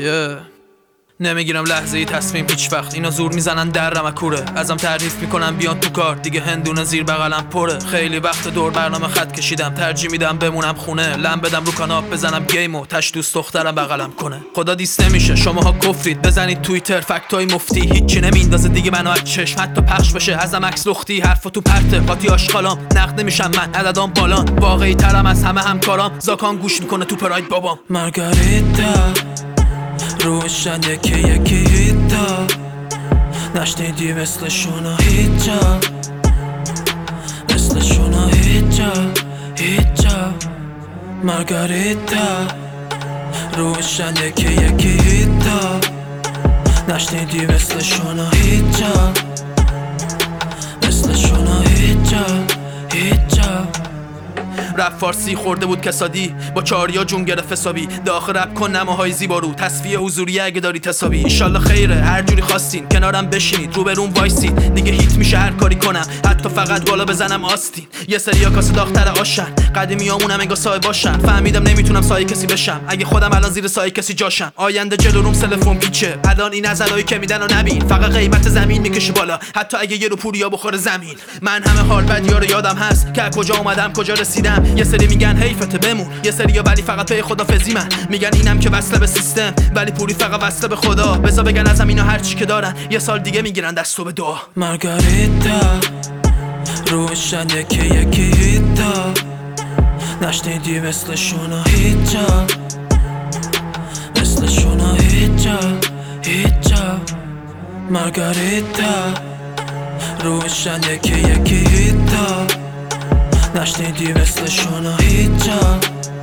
نمیگیرم لحظه ای تصمیم هیچ وقت. اینا زور میزنن درم کوره، ازم تعریف میکنن بیان تو کار. دیگه هندونه زیر بغلم پره. خیلی وقت دور برنامه خط کشیدم، ترجیح میدم بمونم خونه. لم بدم رو کاناپ بزنم گیمو، تش دوست دخترم بغلم کنه. خدا دیست نمیشه شماها کفرید، بزنید توییتر فکتای مفتی. هیچی نمیندازه دیگه منو از چشم، حتی پخش بشه ازم عکس لختی. حرفا تو پرته قاطی آشغالام، نقد نمیشم من عددام بالان. واقعی ترم از همه همکارام، زاکان گوش میکنه تو پراید بابام. مارگاریتا روشن یکی یکی هیتا، نشنیدی مثلشونا هیچا، مثلشونا هیچا هیچا. مارگاریتا روشن یکی یکی هیتا، نشنیدی مثلشونا هیچا، مثلشونا هیچا هیچا. رپ فارسی خورده بود کسادی، با چاریا جون گرفت حسابی. داخل رپ کن نماهای زیبا رو، تصفیه حضوری اگه داری حسابی. انشالله خیره هر جوری خواستین، کنارم بشینید رو بروم وایسید. دیگه هیت میشه هر کاری کنم، حتی فقط بالا بزنم آستین. یه سریا کاسه داغ‌تر آشن، قدیمیامونم انگار سایه باشن. فهمیدم نمیتونم سایه کسی بشم، اگه خودم الان زیر سایه کسی جاشم. آینده جلو روم سلفون پیچه، الان این نظرایی که میدن و نبین. فقط قیمت زمین میکشه بالا، حتی اگه یه رو پوریا بخوره زمین. من همه حال بدیا رو یادم هست که کجا اومدم کجا رسیدم. یه سری میگن حیفته بمون، یه سریا ولی فقط پی خدافظی من. میگن اینم که وصله به سیستم، ولی پولی فقط وصله به خدا. بذار بگن ازم اینا هر چی که دارن، یه سال دیگه میگیرن دستو به دعا. مارگاریتا روشن یکی یکی هیتا، نشنیدی مثلشونا هیچا، مثلشونا هیچا هیچا. مارگاریتا روشن یکی یکی هیتا، نشنیدی مثلشونا هیچا،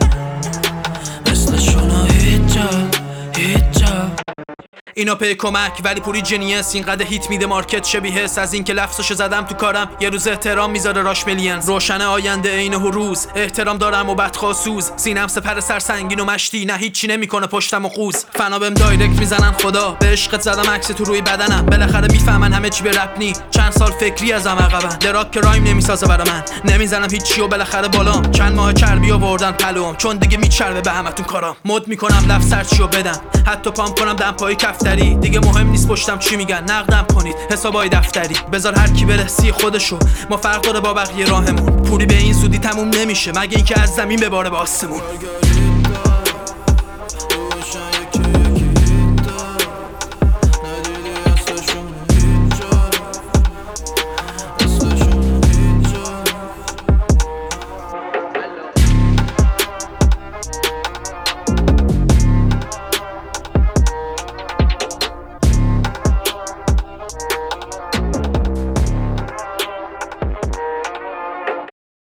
مثلشونا هیچا هیچا. اینا پی کمک ولی پوری جنیس، اینقدر هیت میده مارکت شبیه حس. از اینکه لفظشو زدم تو کارم، یه روز احترام میذاره راش ملینز. روشن آینده عین روز، احترام دارم و بدخواسوز. سینم سپر سرسنگین و مشتی، نه هیچی نمیکنه پشتم و قوز. فنا بهم دایرکت میزنن خدا، به عشقت زدم عکس تو روی بدنم. بالاخره میفهمن همه چی به رپ نی، چند سال فکری ازم عقبن. دراک که رایم نمیسازه برا من، نمیزنم هیچی و بالاخره بالام. چند ماه چربی آوردن پلوام، چون دیگه میچربه به همتون کارام. مد میکنم لفظ سرچیو بدم، حتی پامپ کنم دم پای کفتری. دیگه مهم نیست پشتم چی میگن، نقدم کنید حسابای دفتری. بذار هر کی بره سی خودشو، ما فرق داره با بقیه راهمون. پولی به این زودی تموم نمیشه، مگه اینکه از زمین بباره به آسمون.